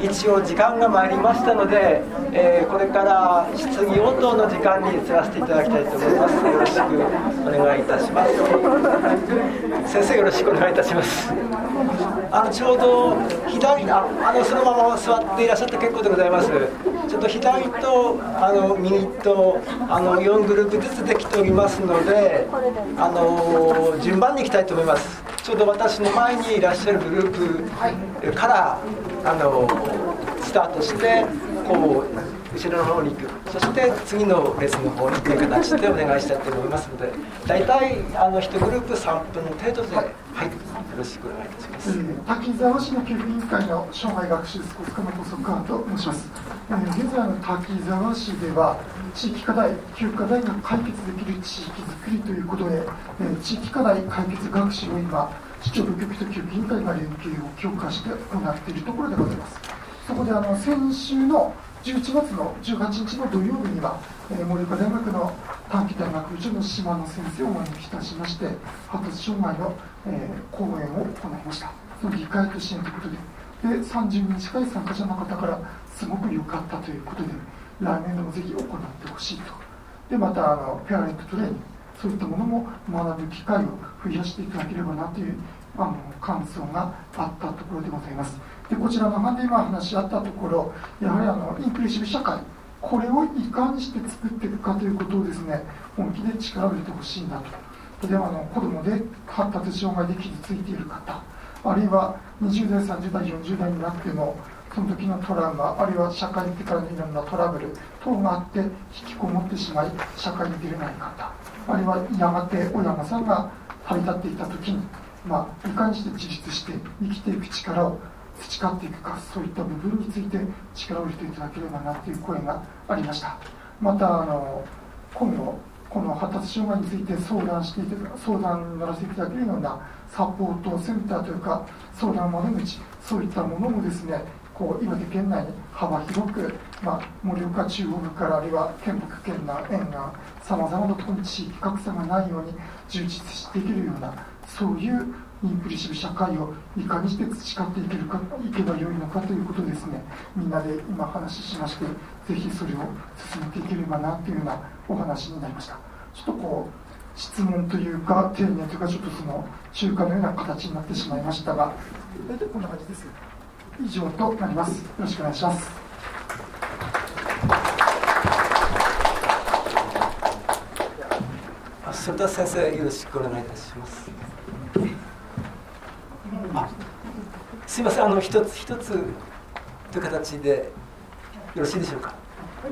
一応時間が参りましたので、これから質疑応答の時間に移らせていただきたいと思います。よろしくお願いいたします。先生、よろしくお願いいたします。ちょうど左そのまま座っていらっしゃって結構でございます。ちょっと左と右と4グループずつできておりますので、順番に行きたいと思います。ちょうど私の前にいらっしゃるグループからスタートしてこう後ろの方に行く、そして次の列の方に行く形でお願いしたいと思いますので、大体1グループ3分程度で、はい、よろしくお願いいたします。 滝沢市の給付委員会の生涯学習スポーツ科の補足官と申します。現在の滝沢市では地域課題、給付課題が解決できる地域づくりということで、地域課題解決学習を今市長部局と給付委員会が連携を強化して行っているところでございます。そこで先週の11月の18日の土曜日には、盛岡大学の短期大学部の島野先生をお招きいたしまして、発達障害の、講演を行いました。その議会と支援ということで、30人近い参加者の方からすごく良かったということで、来年度もぜひ行ってほしいと。でまたペアレントトレーニング、そういったものも学ぶ機会を増やしていただければなという感想があったところでございます。でこちらの班で今話し合ったところ、やはりインクルーシブ社会、これをいかにして作っていくかということをですね、本気で力を入れてほしいんだと。で子どもで発達障害で傷ついている方、あるいは20代30代40代になってもその時のトラウマ、あるいは社会に出てからのいろんなトラブル等があって引きこもってしまい社会に出れない方、あるいはやがて親御さんが旅立っていた時に、いかにして自立して生きていく力を培っていくか、そういった部分について力を入れていただければなという声がありました。また今後この発達障害について相談に乗らせていただけるようなサポートセンターというか相談窓口、そういったものもですね、岩手県内に幅広く、盛岡中央部からあるいは県北県南沿岸さまざまなところに地域格差がないように充実していけるような、そういうインクルーシブ社会をいかにして培っていけばよいのかということをですね、みんなで今話しまして、ぜひそれを進めていければなというようなお話になりました。ちょっと質問というか丁寧というかちょっとその中華のような形になってしまいましたが、大体こんな感じです。以上となります。よろしくお願いします。 それでは先生、よろしくお願いいたします。すいません、一つ一つという形でよろしいでしょうか。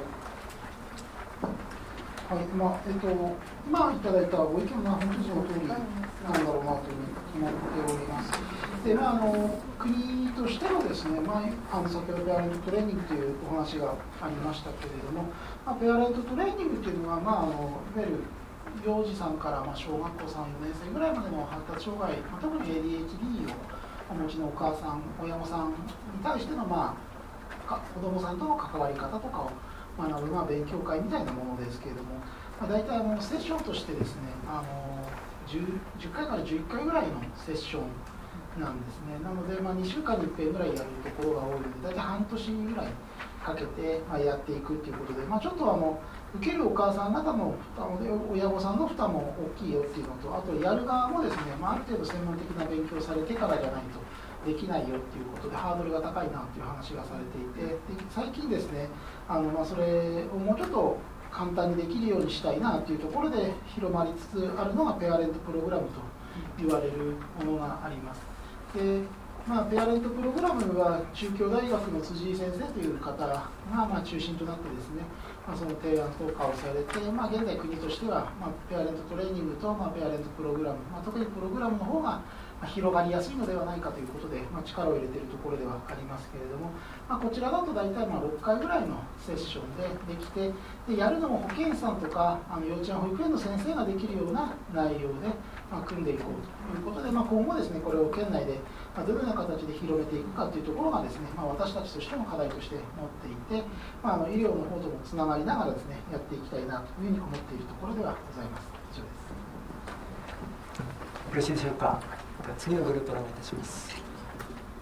はい、今いただいたご意見は本当にその通りなんだろうなというふうに思っております。で国としてもですね、先ほどペアレントトレーニングというお話がありましたけれども、ペアレントトレーニングというのは、いわゆる幼児さんから小学校3、4年生ぐらいまでの発達障害、特に ADHD をお持ちのお母さん、親御さんに対しての、子どもさんとの関わり方とかを学ぶ勉強会みたいなものですけれども、大体セッションとしてですね、10回から11回ぐらいのセッションなんですね。なので、2週間に1回ぐらいやるところが多いので、大体半年ぐらいかけて、やっていくということで、ちょっと受けるお母さん方の負担で親御さんの負担も大きいよっていうのと、あとやる側もですね、ある程度専門的な勉強されてからじゃないとできないよっていうことでハードルが高いなっていう話がされていて、で最近ですね、それをもうちょっと簡単にできるようにしたいなというところで広まりつつあるのがペアレントプログラムと言われるものがあります。でペアレントプログラムは中京大学の辻井先生という方が中心となってですね、その提案とかをされて、現在国としては、ペアレントトレーニングと、ペアレントプログラム、特にプログラムの方が広がりやすいのではないかということで、力を入れているところではありますけれども、こちらだと大体6回ぐらいのセッションでできて、やるのも保健師さんとか幼稚園保育園の先生ができるような内容で、組んでいこうということで、今後ですね、これを県内でどのような形で広めていくかというところがですね、私たちとしても課題として持っていて、医療の方ともつながりながらですね、やっていきたいなというふうに思っているところではございます。以上です。 よろしいでしょうか。では次のグループをお願いいたします。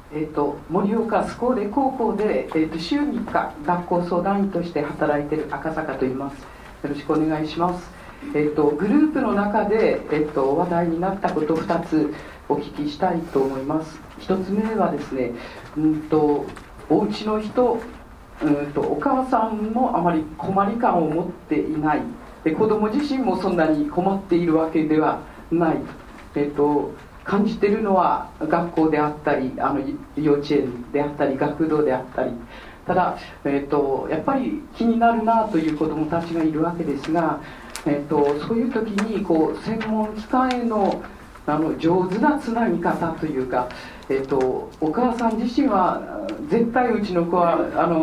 盛岡スコーレ高校で、週3日学校相談員として働いている赤坂と言います。よろしくお願いします。グループの中で、話題になったことを2つお聞きしたいと思います。1つ目はですね、お家の人、お母さんもあまり困り感を持っていない、子供自身もそんなに困っているわけではない、感じているのは学校であったり幼稚園であったり学童であったり、ただ、やっぱり気になるなという子どもたちがいるわけですが、そういう時に専門機関への上手なつなぎ方というか、お母さん自身は絶対うちの子は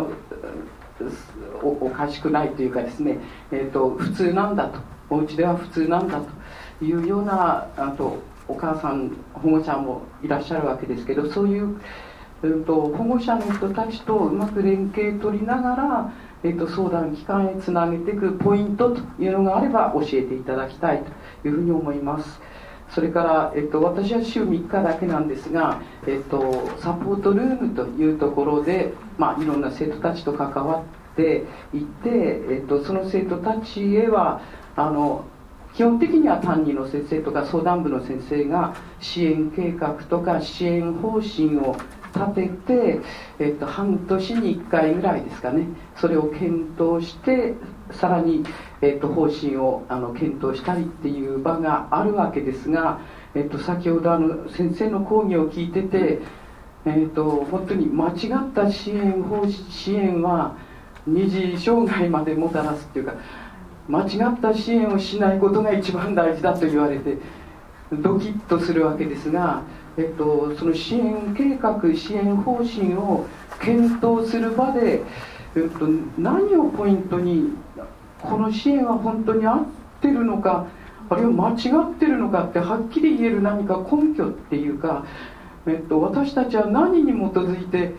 おかしくないというかですね、普通なんだと、お家では普通なんだというようなお母さん保護者もいらっしゃるわけですけど、そういう保護者の人たちとうまく連携取りながら、相談機関へつなげていくポイントというのがあれば教えていただきたいというふうに思います。それから、私は週3日だけなんですが、サポートルームというところで、いろんな生徒たちと関わっていて、その生徒たちへは基本的には担任の先生とか相談部の先生が支援計画とか支援方針を立てて、半年に1回ぐらいですかね、それを検討してさらに、方針を検討したりっていう場があるわけですが、先ほど先生の講義を聞いてて、本当に間違った支援は二次障害までもたらすっていうか、間違った支援をしないことが一番大事だと言われてドキッとするわけですが、その支援計画支援方針を検討する場で、何をポイントにこの支援は本当に合ってるのか、あるいは間違ってるのかってはっきり言える何か根拠っていうか、私たちは何に基づいて、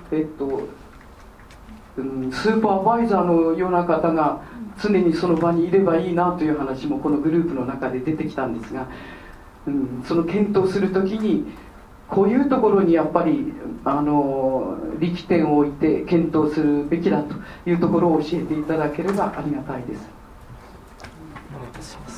スーパーバイザーのような方が常にその場にいればいいなという話もこのグループの中で出てきたんですが、その検討するときにこういうところにやっぱり力点を置いて検討するべきだというところを教えていただければありがたいです。 お願いいたします。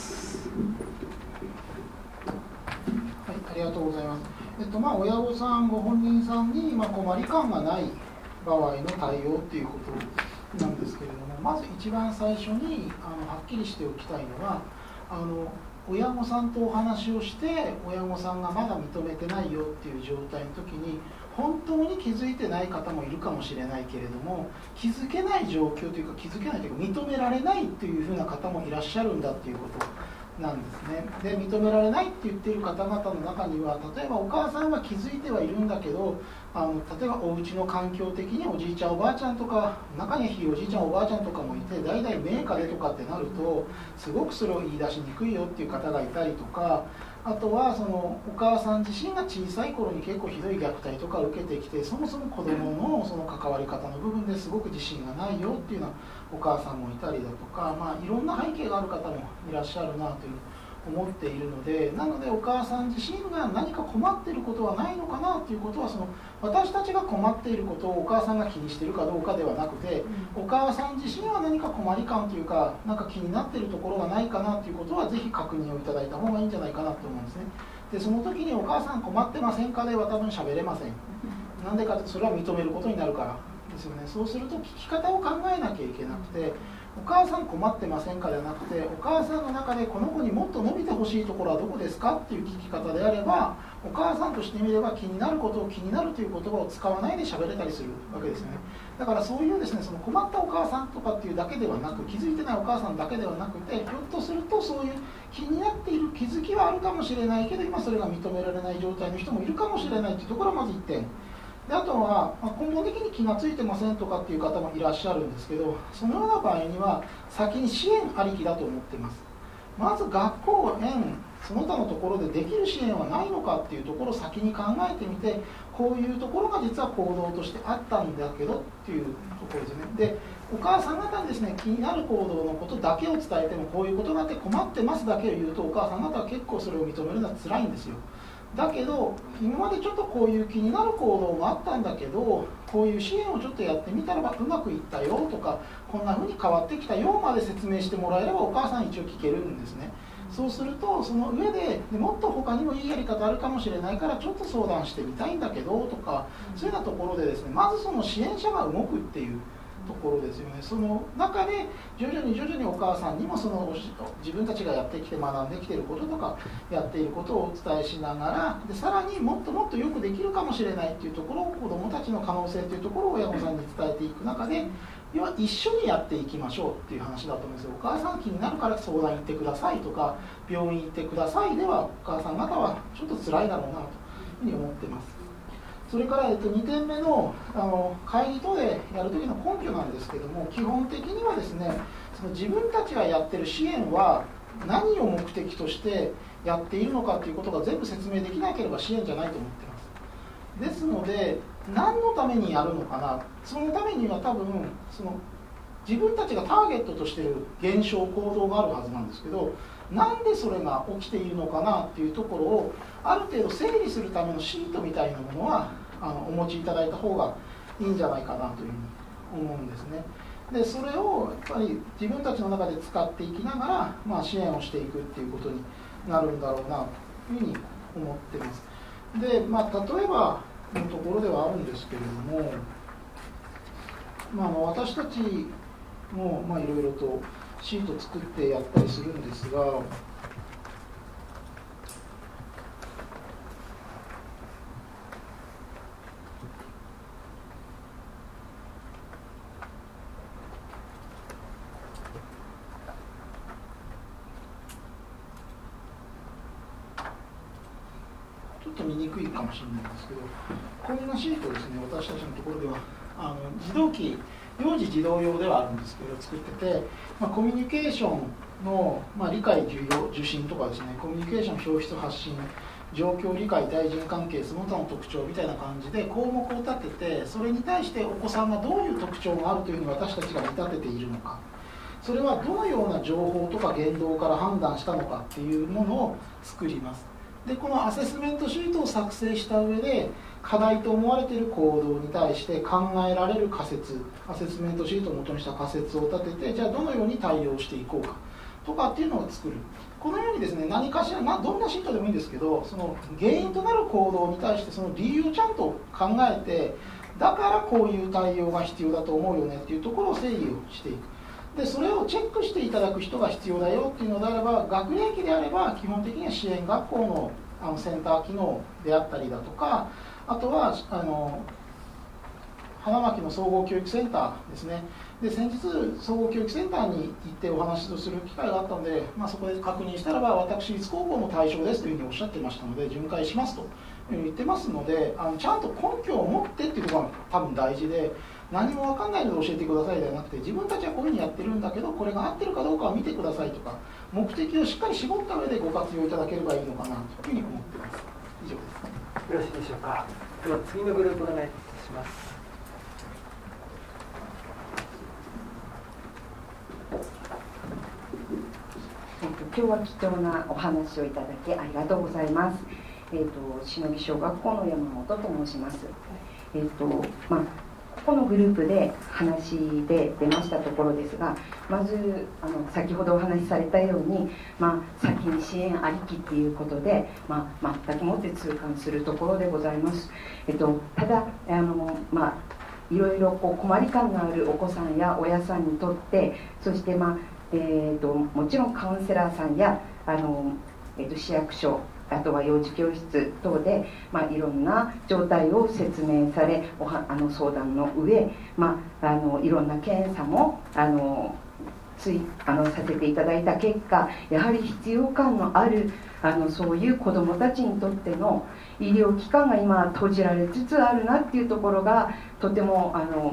はい、ありがとうございます。親御さんご本人さんに困り感がない場合の対応っていうことなんですけれども、まず一番最初にはっきりしておきたいのは、親御さんとお話をして親御さんがまだ認めてないよっていう状態の時に本当に気づいてない方もいるかもしれないけれども、気づけない状況というか気づけないというか認められないというふうな方もいらっしゃるんだっていうことなんですね。で、認められないって言っている方々の中には、例えばお母さんは気づいてはいるんだけど、例えばお家の環境的におじいちゃんおばあちゃんとか、中にはひいおじいちゃんおばあちゃんとかもいて、代々名家でとかってなるとすごくそれを言い出しにくいよっていう方がいたりとか、あとはそのお母さん自身が小さい頃に結構ひどい虐待とかを受けてきて、そもそも子どものその関わり方の部分ですごく自信がないよっていうようなお母さんもいたりだとか、いろんな背景がある方もいらっしゃるなという思っているので、なのでお母さん自身が何か困っていることはないのかなということは、その私たちが困っていることをお母さんが気にしているかどうかではなくて、お母さん自身は何か困り感というか、なんか気になっているところがないかなということはぜひ確認をいただいた方がいいんじゃないかなと思うんですね。で、その時にお母さん困ってませんかでは多分喋れません。なんでかってそれは認めることになるからですよね。そうすると聞き方を考えなきゃいけなくて、お母さん困ってませんかではなくて、お母さんの中でこの子にもっと伸びてほしいところはどこですかっていう聞き方であれば、お母さんとしてみれば気になることを気になるという言葉を使わないで喋れたりするわけですよね。だからそういうですね、その困ったお母さんとかっていうだけではなく、気づいてないお母さんだけではなくて、ひょっとするとそういう気になっている気づきはあるかもしれないけど、今それが認められない状態の人もいるかもしれないというところはまず1点で、あとは根本的に気がついてませんとかっていう方もいらっしゃるんですけど、そのような場合には先に支援ありきだと思っています。まず学校園その他のところでできる支援はないのかっていうところを先に考えてみて、こういうところが実は行動としてあったんだけどっていうところですね。で、お母さん方にですね、気になる行動のことだけを伝えても、こういうことがあって困ってますだけを言うと、お母さん方は結構それを認めるのは辛いんですよ。 だけど今までちょっとこういう気になる行動があったんだけど、こういう支援をちょっとやってみたらばうまくいったよとか、こんな風に変わってきたよまで説明してもらえればお母さん一応聞けるんですね。そうするとその上でもっと他にもいいやり方あるかもしれないからちょっと相談してみたいんだけどとか、そういうようなところでですね、まずその支援者が動くっていうところですよね。その中で徐々にお母さんにもその自分たちがやってきて学んできていることとかやっていることをお伝えしながら、でさらにもっともっとよくできるかもしれないっていうところを、子どもたちの可能性というところを親御さんに伝えていく中で、要は一緒にやっていきましょうっていう話だと思うんですよ。お母さん気になるから相談行ってくださいとか病院行ってくださいではお母さん方はちょっと辛いだろうなというふうに思ってます。それから、2点目の、会議等でやるときの根拠なんですけども、基本的にはですね、その自分たちがやってる支援は何を目的としてやっているのかということが全部説明できなければ支援じゃないと思ってます。ですので何のためにやるのかな、そのためには多分その自分たちがターゲットとしている現象行動があるはずなんですけど、なんでそれが起きているのかなっていうところをある程度整理するためのシートみたいなものはお持ちいただいた方がいいんじゃないかなというふうに思うんですね。でそれをやっぱり自分たちの中で使っていきながら、支援をしていくっていうことになるんだろうなというふうに思ってます。で、例えばのところではあるんですけれども、私たちもいろいろとシート作ってやったりするんですが、ちょっと見にくいかもしれないんですけど、こんなシートですね、私たちのところでは児童機幼児児童用ではあるんですけど作ってて、コミュニケーションの、理解受信とかですね、コミュニケーション表出発信状況理解対人関係その他の特徴みたいな感じで項目を立てて、それに対してお子さんがどういう特徴があるというふうに私たちが見立てているのか、それはどのような情報とか言動から判断したのかっていうものを作ります。でこのアセスメントシートを作成した上で、課題と思われている行動に対して考えられる仮説、アセスメントシートを元にした仮説を立てて、じゃあどのように対応していこうかとかっていうのを作る。このようにですね、何かしらどんなシートでもいいんですけど、その原因となる行動に対してその理由をちゃんと考えて、だからこういう対応が必要だと思うよねっていうところを整理をしていく。でそれをチェックしていただく人が必要だよっていうのであれば、学齢期であれば基本的には支援学校のセンター機能であったりだとか、あとは花巻の総合教育センターですね。で先日総合教育センターに行ってお話をする機会があったので、そこで確認したらば、私立高校の対象ですというふうにおっしゃってましたので、巡回しますと言ってますので、ちゃんと根拠を持ってっていうところが多分大事で、何も分かんないので教えてくださいではなくて、自分たちはこういうふうにやってるんだけど、これが合ってるかどうかを見てくださいとか、目的をしっかり絞った上でご活用いただければいいのかなというふうに思っています。以上です。 よろしいでしょうか。では次のグループお願いします。 今日は貴重なお話をいただきありがとうございます。忍び小学校の山本と申します。このグループで話で出ましたところですが、まず先ほどお話しされたように、先に支援ありきっていうことで、全くもって痛感するところでございます。ただいろいろ困り感のあるお子さんや親さんにとって、そしてもちろんカウンセラーさんや市役所、あとは幼児教室等で、いろんな状態を説明され、相談の上、いろんな検査もさせていただいた結果、やはり必要感のあるそういう子どもたちにとっての医療機関が今閉じられつつあるなっていうところが、とても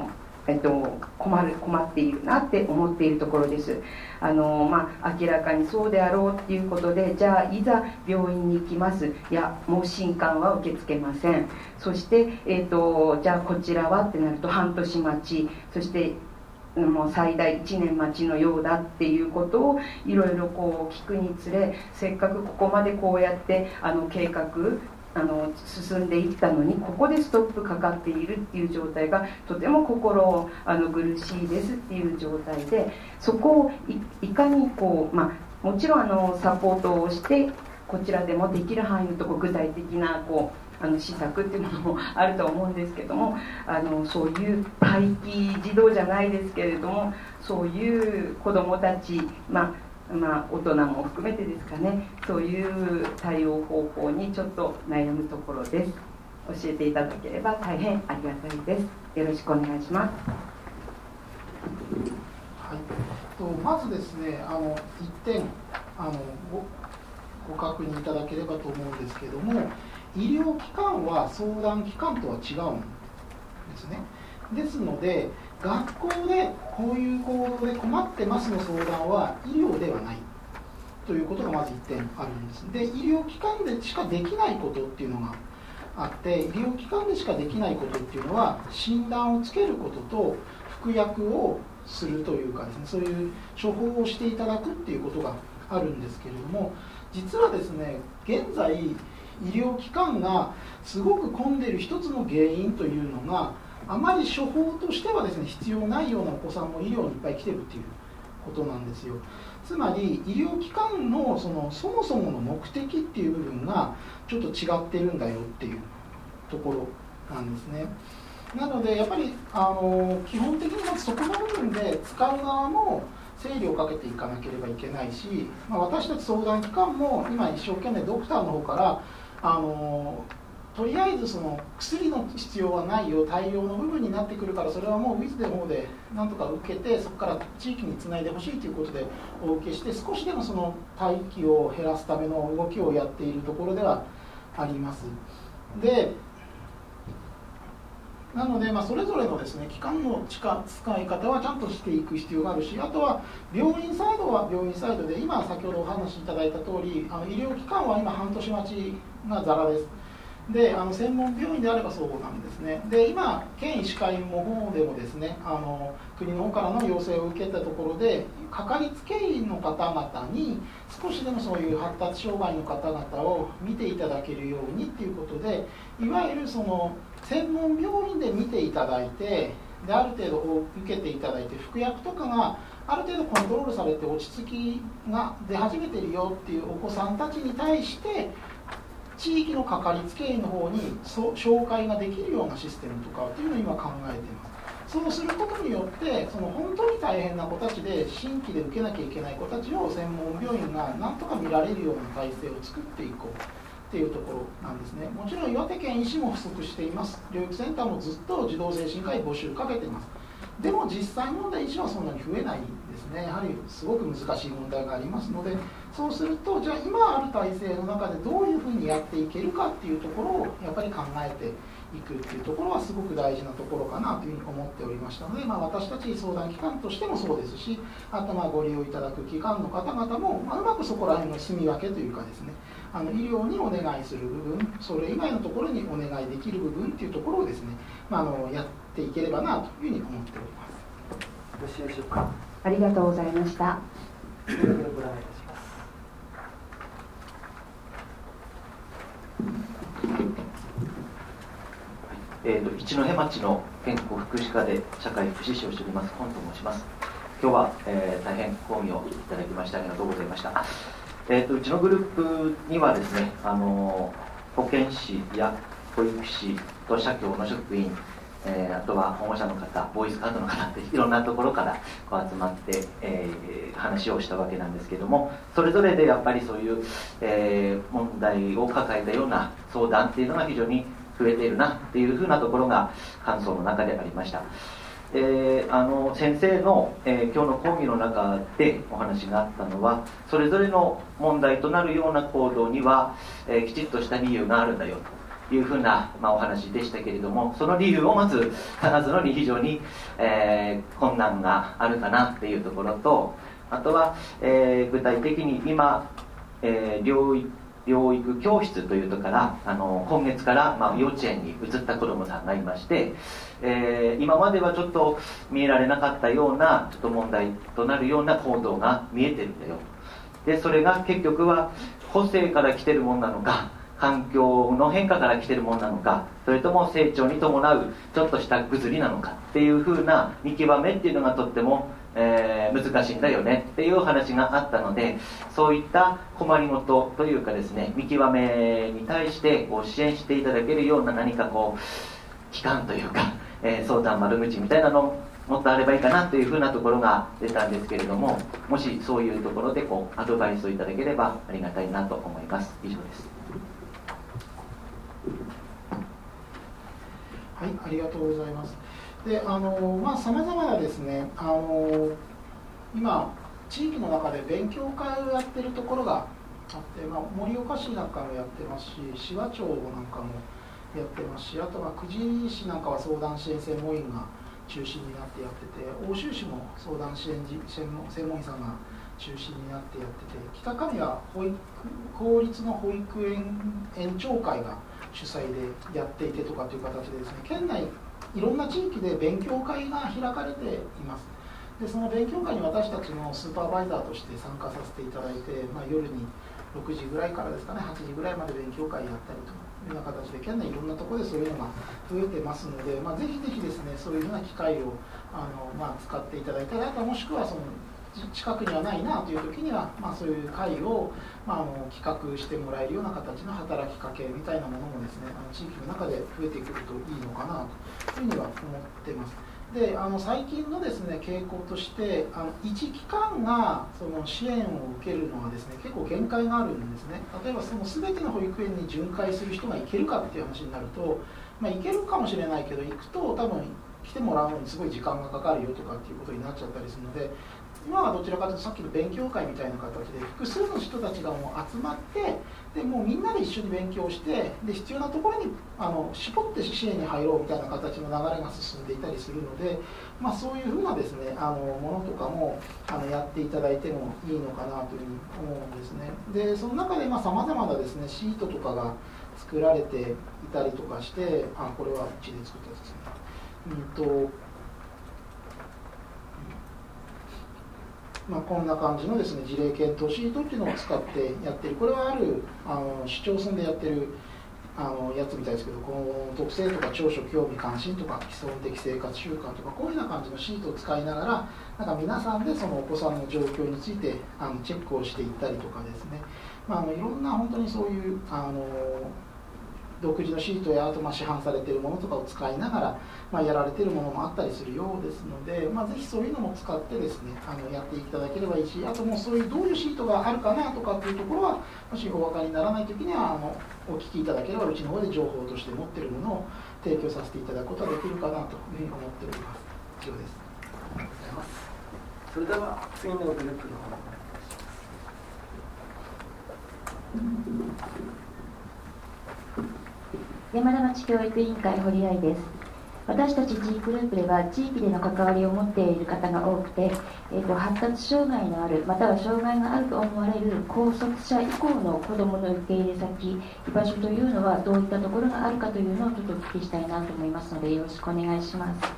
困っているなって思っているところです。明らかにそうであろうっていうことで、じゃあいざ病院に行きます。いや、もう新刊は受け付けません。そして、じゃあこちらはってなると半年待ち、そしてもう最大1年待ちのようだっていうことをいろいろ聞くにつれ、せっかくここまでこうやって計画進んでいったのにここでストップかかっているっていう状態がとても心苦しいですっていう状態で、そこをいかにこう、もちろんサポートをしてこちらでもできる範囲のところ具体的なこう施策っていうものもあると思うんですけども、そういう待機児童じゃないですけれども、そういう子どもたち、大人も含めてですかね、そういう対応方法にちょっと悩むところです。教えていただければ大変ありがたいです。よろしくお願いします。 はい、まずですね、1点ご確認いただければと思うんですけども、医療機関は相談機関とは違うんですね。ですので、学校でこういう行動で困ってますの相談は医療ではないということがまず1点あるんです。で、医療機関でしかできないことっていうのがあって、医療機関でしかできないことっていうのは診断をつけることと服薬をするというかですね、そういう処方をしていただくっていうことがあるんですけれども、実はですね、現在医療機関がすごく混んでいる一つの原因というのが、あまり処方としてはですね必要ないようなお子さんも医療にいっぱい来てるっていうことなんですよ。つまり医療機関のそもそもの目的っていう部分がちょっと違ってるんだよっていうところなんですね。なのでやっぱり基本的にまずそこの部分で使う側も整理をかけていかなければいけないし、私たち相談機関も今一生懸命ドクターの方からとりあえずその薬の必要はないよ、対応の部分になってくるから、それはもうウィズの方でなんとか受けて、そこから地域につないでほしいということでお受けして、少しでもその待機を減らすための動きをやっているところではあります。でなので、それぞれのですね機関の使い方はちゃんとしていく必要があるし、あとは病院サイドは病院サイドで、今先ほどお話しいただいた通り、医療機関は今半年待ちがザラです。で専門病院であればそうなんですね。で今県医師会の方でもですね国の方からの要請を受けたところで、かかりつけ医の方々に少しでもそういう発達障害の方々を見ていただけるようにっていうことで、いわゆるその専門病院で見ていただいて、である程度受けていただいて、服薬とかがある程度コントロールされて落ち着きが出始めてるよっていうお子さんたちに対して、地域のかかりつけ医の方に紹介ができるようなシステムとかっていうのを今考えています。そうすることによって、その本当に大変な子たちで新規で受けなきゃいけない子たちを専門病院がなんとか見られるような体制を作っていこうっていうところなんですね。もちろん岩手県医師も不足しています。療育センターもずっと児童精神科医募集かけています。でも実際問題医師はそんなに増えないんですね。やはりすごく難しい問題がありますので、そうするとじゃあ今ある体制の中でどういうふうにやっていけるかっていうところをやっぱり考えていくっていうところはすごく大事なところかなというふうに思っておりましたので、私たち相談機関としてもそうですし、あとご利用いただく機関の方々も、うまくそこら辺の住み分けというかですね、医療にお願いする部分、それ以外のところにお願いできる部分っていうところをですね、やっていければなというふうに思っております。 よろしいでしょうか。 ありがとうございました。 ご覧いたします。 一戸町の健康福祉課で社会福祉士をしております本と申します。今日は、大変講義をいただきましてありがとうございました。うちのグループにはですね、保健師や保育士と社協の職員、あとは保護者の方、ボーイスカウトの方っていろんなところからこう集まって、話をしたわけなんですけども、それぞれでやっぱりそういう、問題を抱えたような相談っていうのが非常に増えているなっていうふうなところが感想の中でありました。先生の、今日の講義の中でお話があったのは、それぞれの問題となるような行動には、きちっとした理由があるんだよというふうな、お話でしたけれども、その理由をまず話すのに非常に、困難があるかなっていうところと、あとは、具体的に今、療育教室というところから今月から、幼稚園に移った子どもさんがいまして、今まではちょっと見えられなかったようなちょっと問題となるような行動が見えてるんだよ。でそれが結局は個性から来てるもんなのか、 環境の変化から来てるものなのか、それとも成長に伴うちょっとしたぐずりなのかっていう風な見極めっていうのがとっても、難しいんだよねっていう話があったので、そういった困りごとというかですね、見極めに対してこう支援していただけるような何かこう機関というか、相談窓口みたいなのもっとあればいいかなというふうなところが出たんですけれども、もしそういうところでこうアドバイスをいただければありがたいなと思います。以上です。 はい、ありがとうございます。で、さまざまなですね、今地域の中で勉強会をやってるところがあって、盛岡市なんかもやってますし、紫波町なんかもやってますし、あとは久慈市なんかは相談支援専門員が中心になってやってて、奥州市も相談支援専門員さんが中心になってやってて、北上は公立の保育園園長会が主催でやっていてとかという形でですね、県内いろんな地域で勉強会が開かれています。でその勉強会に私たちもスーパーバイザーとして参加させていただいて、夜に6時ぐらいからですかね、8時ぐらいまで勉強会やったりというような形で、県内いろんなところでそういうのが増えてますので、ぜひぜひですね、そういうような機会を使っていただいたり、あとはもしくはその近くにはないなという時には、そういう会を、企画してもらえるような形の働きかけみたいなものもですね、地域の中で増えてくるといいのかなというふうには思っています。で最近のですね傾向として一機関がその支援を受けるのはですね結構限界があるんですね。例えばその全ての保育園に巡回する人が行けるかっていう話になると、行けるかもしれないけど行くと多分来てもらうのにすごい時間がかかるよとかっていうことになっちゃったりするので、今はどちらかというとさっきの勉強会みたいな形で複数の人たちがもう集まって、でもうみんなで一緒に勉強して、で必要なところに絞って支援に入ろうみたいな形の流れが進んでいたりするので、そういうふうなですねものとかもやっていただいてもいいのかなというふうに思うんですね。でその中でさまざまなですねシートとかが作られていたりとかして、これはうちで作ったやつですね。こんな感じのですね事例検討シートっていうのを使ってやってる、これはある市町村でやってるやつみたいですけど、この特性とか長所興味関心とか基礎的生活習慣とかこういうような感じのシートを使いながら皆さんでそのお子さんの状況についてチェックをしていったりとかですね、いろんな本当にそういう独自のシートやあと市販されているものとかを使いながら、やられているものもあったりするようですので、ぜひそういうのも使ってですねやっていただければいいし、あともうそういうどういうシートがあるかなとかっていうところはもしお分かりにならないときにはお聞きいただければうちの方で情報として持っているものを提供させていただくことができるかなというふうに思っております。以上です。 ありがとうございます。それでは次のグループの方お願いします。 山田町教育委員会堀愛です。私たち G グループでは地域での関わりを持っている方が多くて、発達障害のあるまたは障害があると思われる高卒者以降の子どもの受け入れ先居場所というのはどういったところがあるかというのをちょっとお聞きしたいなと思いますのでよろしくお願いします。 はい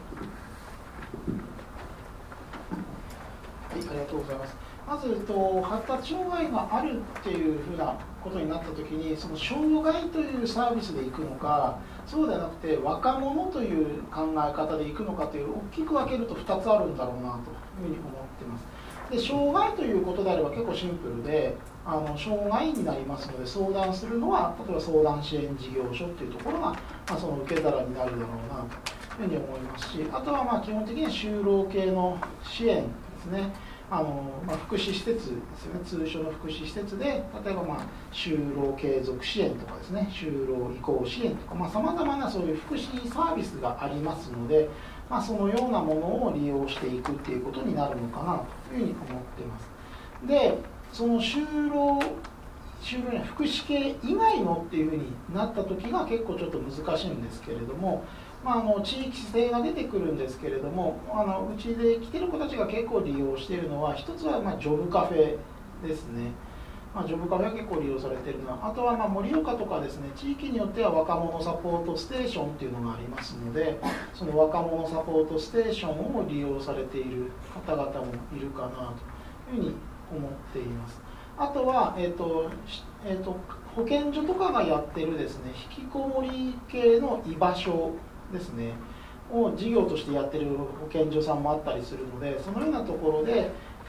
、ありがとうございます。まず、発達障害があるっていうふうなことになったときに、その障害というサービスで行くのか、そうではなくて若者という考え方で行くのかという大きく分けると2つあるんだろうなというふうに思っています。で障害ということであれば結構シンプルで障害になりますので相談するのは例えば相談支援事業所っていうところが、その受け皿になるだろうなというふうに思いますし、あとは基本的には就労系の支援ですね。福祉施設ですよね、通所の福祉施設で例えば就労継続支援とかですね、就労移行支援とかさまざまなそういう福祉サービスがありますので、そのようなものを利用していくっていうことになるのかなというふうに思っています。でその就労や福祉系以外のっていうふうになった時が結構ちょっと難しいんですけれども、地域性が出てくるんですけれども、うちで来てる子たちが結構利用しているのは、一つはジョブカフェですね。ジョブカフェは結構利用されているのは、あとは盛岡とかですね、地域によっては若者サポートステーションっていうのがありますので、その若者サポートステーションを利用されている方々もいるかなというふうに思っています。 あとは、保健所とかがやってるですね、引きこもり系の居場所ですねを事業としてやってる保健所さんもあったりするので、そのようなところで、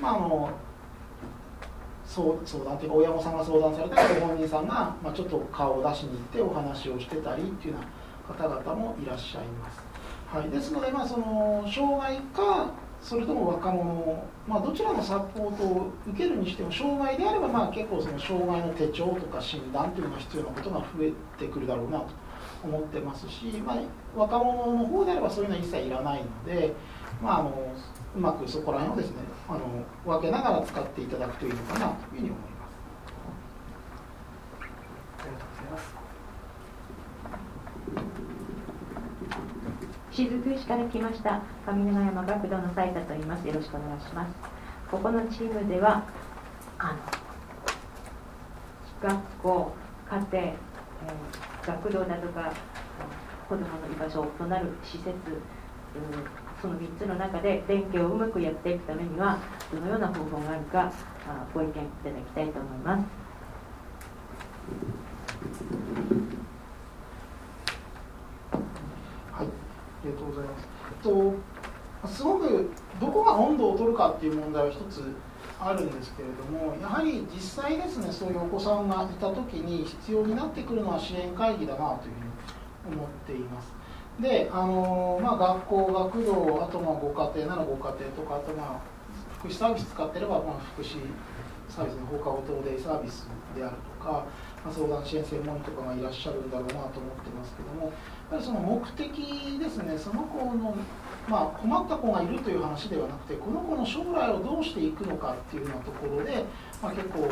相談というか親御さんが相談されたりご本人さんが、ちょっと顔を出しに行ってお話をしてたりっていうような方々もいらっしゃいます。はい、ですので、その障害かそれとも若者、どちらのサポートを受けるにしても、障害であれば結構その障害の手帳とか診断というのが必要なことが増えてくるだろうなと思ってますし、若者の方であればそういうのは一切いらないので、うまくそこら辺をですね分けながら使っていただくといいのかなというふうに思います。 ありがとうございます。 雫市から来ました上永山学童の斉田と言います。よろしくお願いします。ここのチームでは学校、家庭、学童だとか子どもの居場所となる施設、その3つの中で連携をうまくやっていくためにはどのような方法があるかご意見いただきたいと思います。 はい、ありがとうございます。すごくどこが温度を取るかっていう問題は一つあるんですけれども、やはり実際ですね、そういうお子さんがいた時に必要になってくるのは支援会議だなというふうに思っています。で、学校、学童、あとご家庭ならご家庭とか、あと福祉サービス使ってれば福祉サービスの放課後等デイサービスであるとか、相談支援専門医とかがいらっしゃるんだろうなと思ってますけども、やっぱりその目的ですね、その子の、困った子がいるという話ではなくて、この子の将来をどうしていくのかっていうようなところで、結構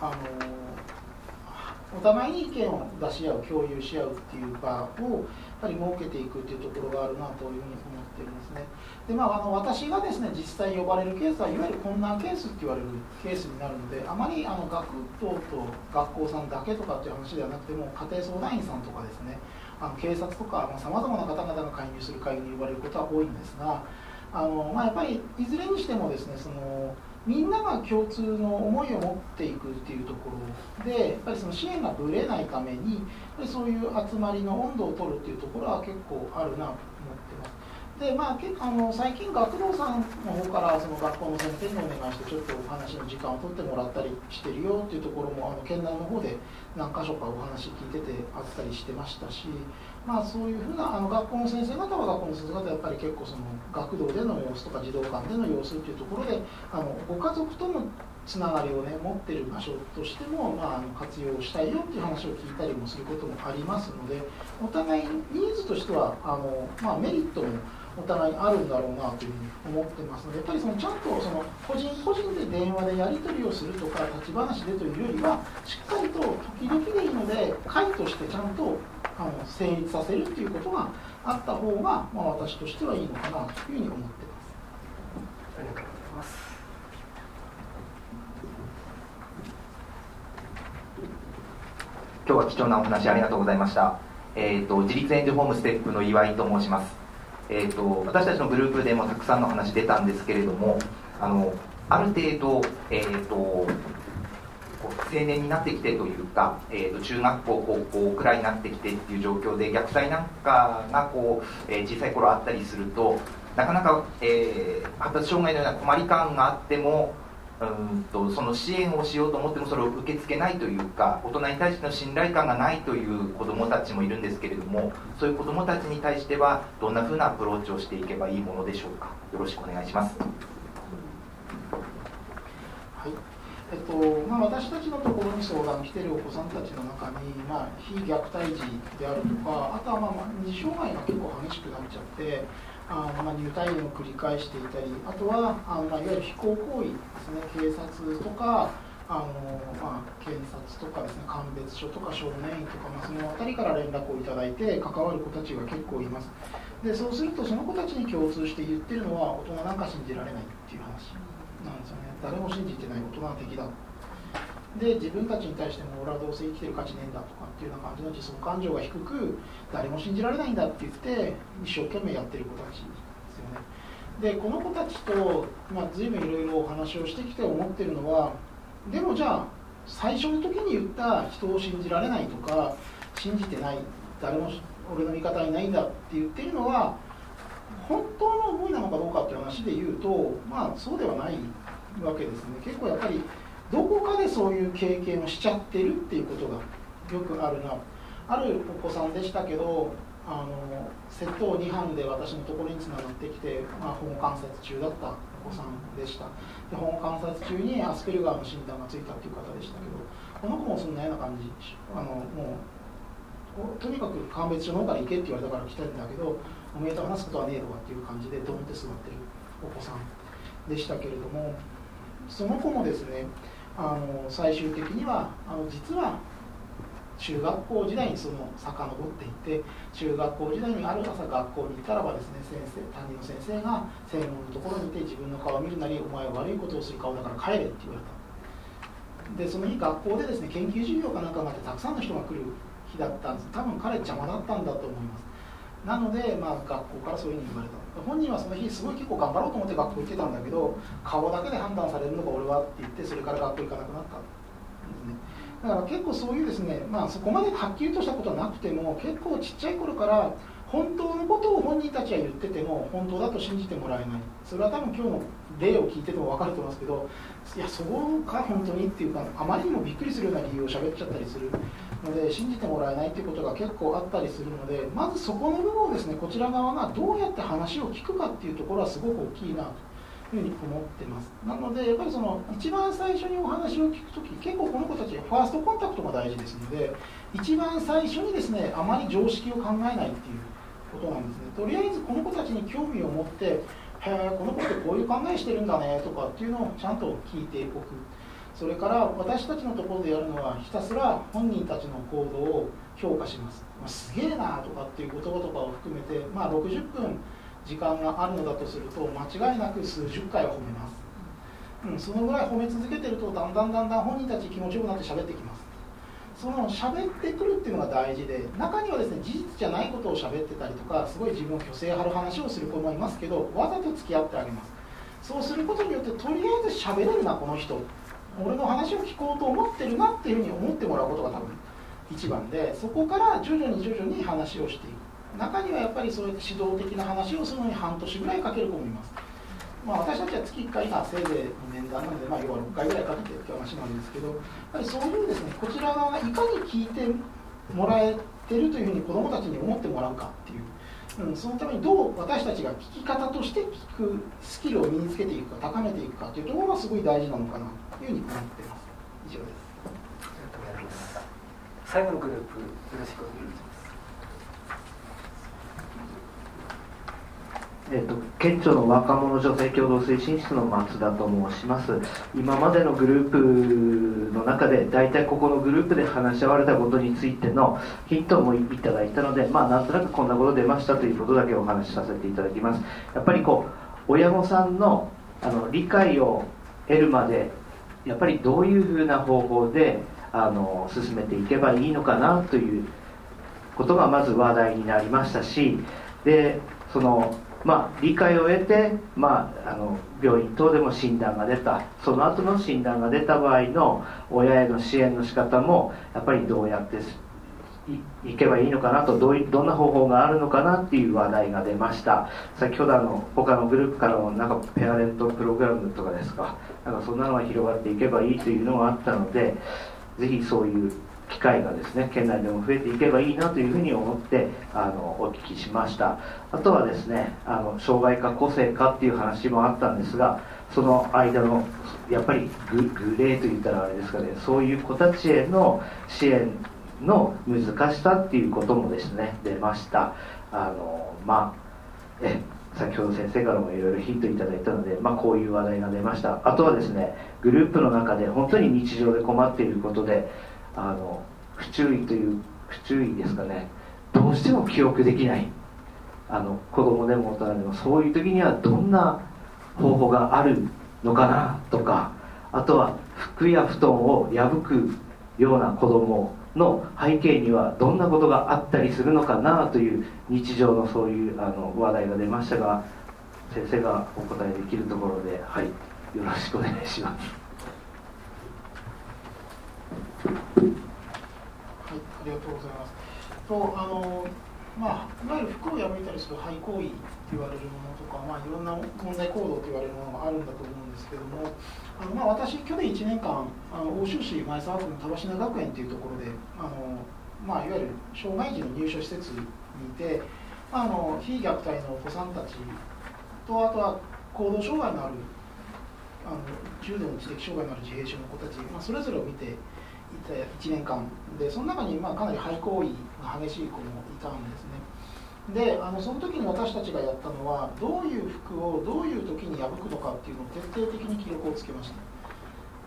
お互いに意見を出し合う、共有し合うっていう場をやっぱり設けていくっていうところがあるなというふうに思っているんですね。で、私がですね、実際呼ばれるケースはいわゆる困難ケースって言われるケースになるので、あまり学童と学校さんだけとかっていう話ではなくても、家庭相談員さんとかですね、警察とかさまざまな方々が介入する会議に呼ばれることは多いんですが、やっぱりいずれにしてもですね、みんなが共通の思いを持っていくっていうところで、やっぱりその支援がぶれないために、そういう集まりの温度を取るっていうところは結構あるなと思ってます。で、最近学童さんの方からその学校の先生にお願いしてちょっとお話の時間を取ってもらったりしてるよっていうところも県内の方で何か所かお話聞いててあったりしてましたし、そういうふうな学校の先生方は学校の先生方はやっぱり結構その学童での様子とか児童館での様子っていうところでご家族とのつながりをね持っている場所としても、活用したいよっていう話を聞いたりもすることもありますので、お互いニーズとしてはメリットもお互いにあるんだろうなというふうに思ってますので、やっぱりちゃんと個人個人で電話でやり取りをするとか立ち話でというよりは、しっかりと時々でいいので会としてちゃんと成立させるっていうことがあった方が、私としてはいいのかなというふうに思ってます。 ありがとうございます。 今日は貴重なお話ありがとうございました。自立援助ホームステップの岩井と申します。私たちのグループでもたくさんの話出たんですけれども、ある程度、青年になってきてというか、中学校高校くらいになってきてっていう状況で虐待なんかが小さい頃あったりすると、なかなか、発達障害のような困り感があってもその支援をしようと思ってもそれを受け付けないというか、大人に対しての信頼感がないという子どもたちもいるんですけれども、そういう子どもたちに対してはどんなふうなアプローチをしていけばいいものでしょうか。よろしくお願いします。 はい、私たちのところに相談来ているお子さんたちの中に、非虐待児であるとか、あとは二次障害が結構激しくなっちゃって入退院を繰り返していたり、あとはいわゆる非行行為ですね、警察とか検察とかですね、鑑別所とか少年院とか、その辺りから連絡をいただいて関わる子たちが結構います。で、そうするとその子たちに共通して言ってるのは、大人なんか信じられないっていう話なんですよね。誰も信じてない、大人は敵だ。で、自分たちに対しても俺はどうせ生きてる価値ねえんだとかっていうような感じの自尊感情が低く、誰も信じられないんだって言って一生懸命やってる子たちですよね。で、この子たちと、随分いろいろお話をしてきて思ってるのは、でもじゃあ最初の時に言った人を信じられないとか信じてない、誰も俺の味方いないんだって言ってるのは本当の思いなのかどうかっていう話で言うと、まあそうではないわけですね。結構やっぱりどこかでそういう経験をしちゃってるっていうことがよくあるな。あるお子さんでしたけど、窃盗2犯で私のところにつながってきて、保護観察中だったお子さんでした。で保護観察中にアスペルガーの診断がついたっていう方でしたけど、この子もそんなような感じ、もうとにかく鑑別所の方から行けって言われたから来たんだけど、おめえと話すことはねえとかっていう感じでドンって座ってるお子さんでしたけれども、その子もですね、最終的には実は中学校時代にその遡っていって、中学校時代にある朝学校に行ったらばですね、担任の先生が正門のところにいて自分の顔を見るなり、お前は悪いことをする顔だから帰れって言われた。でその日学校でですね、研究授業かなんかがあってたくさんの人が来る日だったんです。多分彼邪魔だったんだと思います。なので、学校からそういうふうに言われた。本人はその日すごい結構頑張ろうと思って学校行ってたんだけど、顔だけで判断されるのが俺はって言って、それから学校行かなくなったんですね。だから結構そういうですね、そこまではっきりとしたことはなくても、結構ちっちゃい頃から本当のことを本人たちは言ってても本当だと信じてもらえない。それは多分今日の例を聞いてても分かると思いますけど、いやそこか本当にっていうか、あまりにもびっくりするような理由を喋っちゃったりするので、信じてもらえないっていうことが結構あったりするので、まずそこの部分をですね、こちら側がどうやって話を聞くかっていうところはすごく大きいなというふうに思ってます。なのでやっぱりその一番最初にお話を聞くとき、結構この子たちファーストコンタクトが大事ですので、一番最初にですね、あまり常識を考えないっていうことなんですね。とりあえずこの子たちに興味を持って、へえこの子ってこういう考えしてるんだねとかっていうのをちゃんと聞いておく。それから私たちのところでやるのは、ひたすら本人たちの行動を評価します。すげえなとかっていう言葉とかを含めて、60分時間があるのだとすると間違いなく数十回は褒めます。そのぐらい褒め続けてると、だんだん本人たち気持ちよくなって喋ってきます。その喋ってくるっていうのが大事で、中にはですね、事実じゃないことを喋ってたりとか、すごい自分を虚勢張る話をする子もいますけど、わざと付き合ってあげます。そうすることによって、とりあえず喋れるなこの人、俺の話を聞こうと思ってるなっていうふうに思ってもらうことが多分一番で、そこから徐々に話をしていく。中にはやっぱりそうやって指導的な話をするのに半年ぐらいかける子もいます。私たちは月1回がせいぜいの面談なので、要は6回ぐらいかけてっていう話なんですけど、やっぱりそういうですね、こちら側がいかに聞いてもらえてるというふうに子どもたちに思ってもらうかっていう、そのためにどう私たちが聞き方として聞くスキルを身につけていくか、高めていくかというところがすごい大事なのかなというふうに思っています。以上です。 ありがとうございます。最後のグループ、よろしくお願いします。 県庁の若者女性共同推進室の松田と申します。今までのグループの中で大体ここのグループで話し合われたことについてのヒントもいただいたので、なんとなくこんなこと出ましたということだけお話しさせていただきます。やっぱり親御さんの理解を得るまで、やっぱりどういうふうな方法で進めていけばいいのかなということがまず話題になりましたし、で理解を得て、病院等でも診断が出た、その後の診断が出た場合の親への支援の仕方もやっぱりどうやっていけばいいのかなと、どんな方法があるのかなっていう話題が出ました。先ほど他のグループからもペアレントプログラムとかですか、そんなのが広がっていけばいいというのがあったので、ぜひそういう機会がですね、県内でも増えていけばいいなというふうに思ってお聞きしました。あとはですね、障害か個性かっていう話もあったんですが、その間のやっぱりグレーといったらあれですかね、そういう子たちへの支援の難しさっていうこともですね出ました。先ほど先生からもいろいろヒントいただいたので、こういう話題が出ました。あとはですね、グループの中で本当に日常で困っていることで不注意ですかね、どうしても記憶できない子供でも大人でも、そういう時にはどんな方法があるのかなとか、あとは服や布団を破くような子供の背景にはどんなことがあったりするのかなという日常のそういう話題が出ましたが、先生がお答えできるところで、よろしくお願いします。 りがとうございます。いわゆる服を破いたりする廃行為と言われるものとか、いろんな問題行動と言われるものがあるんだと思うんですけども、私、去年1年間、奥州市前沢区の田橋学園というところで、いわゆる障害児の入所施設にいて、非虐待のお子さんたちと、あとは行動障害のある、重度の知的障害のある自閉症の子たち、それぞれを見ていた1年間で、その中にかなり廃行為が激しい子もいたんですね。で、その時に私たちがやったのは、どういう服をどういう時に破くのかっていうのを徹底的に記録をつけました。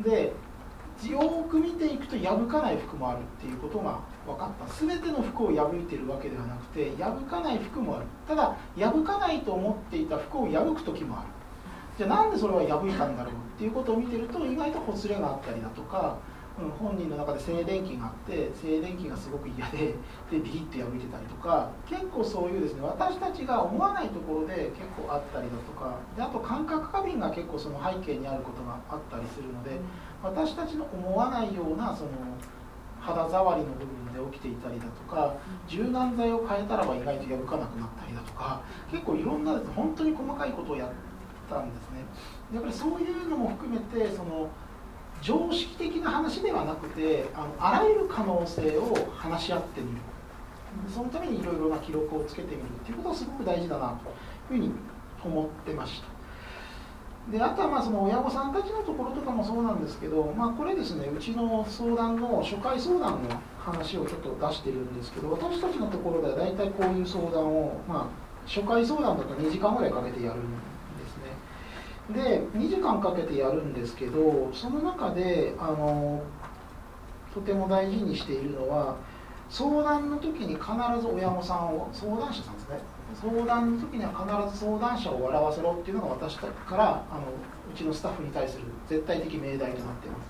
で、よく見ていくと破かない服もあるっていうことが分かった。全ての服を破いているわけではなくて、破かない服もある。ただ、破かないと思っていた服を破く時もある。じゃあなんでそれは破いたんだろうっていうことを見てると、意外とほつれがあったりだとか、本人の中で静電気があって、静電気がすごく嫌でビリッと破いてたりとか、結構そういうですね、私たちが思わないところで結構あったりだとかで、あと感覚過敏が結構その背景にあることがあったりするので、私たちの思わないようなその肌触りの部分で起きていたりだとか、柔軟剤を変えたらば意外と破かなくなったりだとか、結構いろんなですね、本当に細かいことをやったんですね。やっぱりそういうのも含めて、その常識的な話ではなくて、あらゆる可能性を話し合ってみる、そのためにいろいろな記録をつけてみるっていうことはすごく大事だなというふうに思ってました。で、あとはその親御さんたちのところとかもそうなんですけど、これですね、うちの相談の初回相談の話をちょっと出してるんですけど、私たちのところでは大体こういう相談を、初回相談だと2時間ぐらいかけてやるんですね。で、2時間かけてやるんですけど、その中でとても大事にしているのは、相談の時に必ず親御さんを、相談者さんですね、相談の時には必ず相談者を笑わせろっていうのが私からうちのスタッフに対する絶対的命題となっています。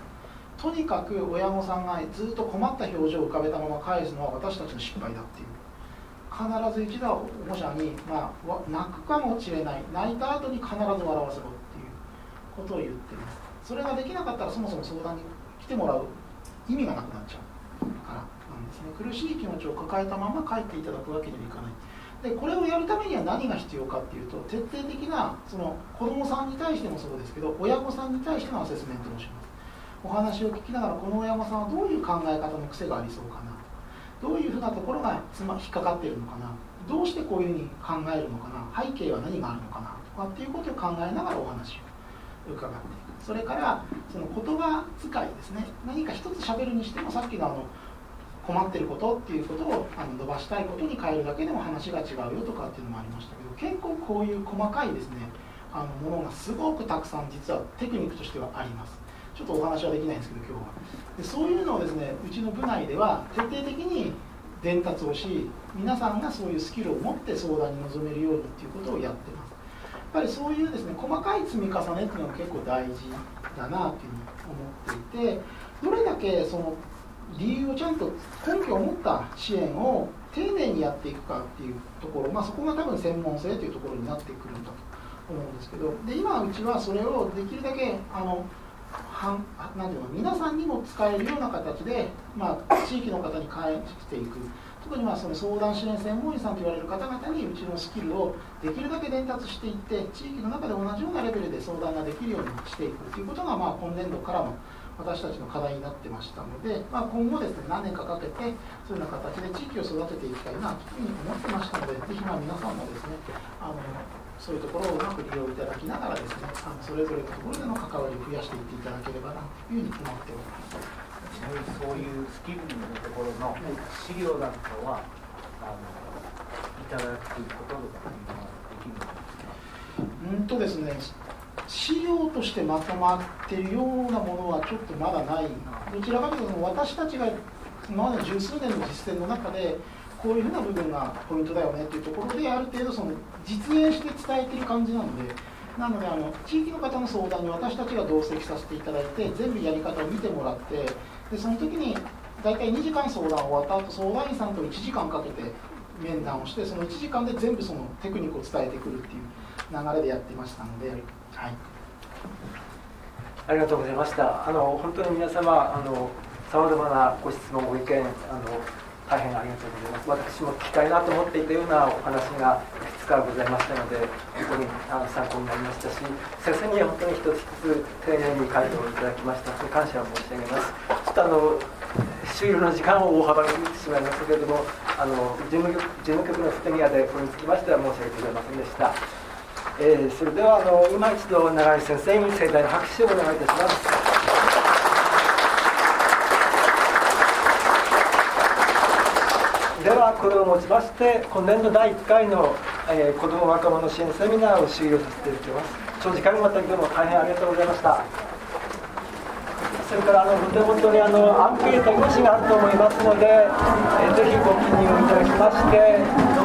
とにかく親御さんがずっと困った表情を浮かべたまま返すのは私たちの失敗だっていう。必ず一度は保護者に、泣くかもしれない、泣いた後に必ず笑わせろっていうことを言っています。それができなかったらそもそも相談に来てもらう意味がなくなっちゃうからなんですね。苦しい気持ちを抱えたまま帰っていただくわけにはいかない。で、これをやるためには何が必要かっていうと、徹底的なその子どもさんに対してもそうですけど、親御さんに対してのアセスメントをします。お話を聞きながら、この親御さんはどういう考え方の癖がありそうかな、どういうふうなところが引っかかっているのかな、どうしてこういうふうに考えるのかな、背景は何があるのかなとかっていうことを考えながらお話を伺っていく。それからその言葉遣いですね。何か一つ喋るにしても、さっきの困ってることっていうことを伸ばしたいことに変えるだけでも話が違うよとかっていうのもありましたけど、結構こういう細かいですねものがすごくたくさん実はテクニックとしてはあります。ちょっとお話はできないんですけど今日は。で、そういうのをですね、うちの部内では徹底的に伝達をし、皆さんがそういうスキルを持って相談に臨めるようにっていうことをやってます。やっぱりそういうですね、細かい積み重ねっていうのが結構大事だなというふうに思っていて、どれだけその理由をちゃんと根拠を持った支援を丁寧にやっていくかっていうところ、そこが多分専門性というところになってくるんだと思うんですけど、で、今うちはそれをできるだけなんていうの、皆さんにも使えるような形で、地域の方に返していく。特にその相談支援専門員さんと言われる方々にうちのスキルをできるだけ伝達していって、地域の中で同じようなレベルで相談ができるようにしていくということが、今年度からの私たちの課題になってましたので、今後ですね、何年かかけてそういうような形で地域を育てていきたいなというふうに思ってましたので、ぜひ皆さんもですね、そういうところをうまく利用いただきながらですね、それぞれのところでの関わりを増やしていっていただければなというふうに思っております。 ちなみにそういうスキルのところの資料なんかは、いただくこととかっていうのはできるんですか？ ですね、資料としてまとまっているようなものはちょっとまだない。どちらかというと私たちが今まで十数年の実践の中でこういうふうな部分がポイントだよねっていうところである程度その実演して伝えている感じなので、地域の方の相談に私たちが同席させていただいて全部やり方を見てもらって、でその時に大体2時間相談終わった後、相談員さんと1時間かけて面談をして、その1時間で全部そのテクニックを伝えてくるっていう流れでやってましたので、はい、 ありがとうございました。本当に皆様さまざまなご質問ご意見大変ありがとうございます。私も聞きたいなと思っていたようなお話がいくつかございましたので、本当に参考になりましたし、先生には本当に一つ一つ丁寧に回答をいただきましたので感謝を申し上げます。ちょっと終了の時間を大幅に過ぎてしまいましたけれども、事務局の不手際でこれにつきましては申し訳ございませんでした。それでは今一度永井先生に盛大な拍手をお願いいたします。ではこれをもちまして今年度第1回の、子ども若者支援セミナーを終了させていただきます。長時間にわたりどうも大変ありがとうございました。それからお手元にアンケート用紙があると思いますので、ぜひご記入いただきまして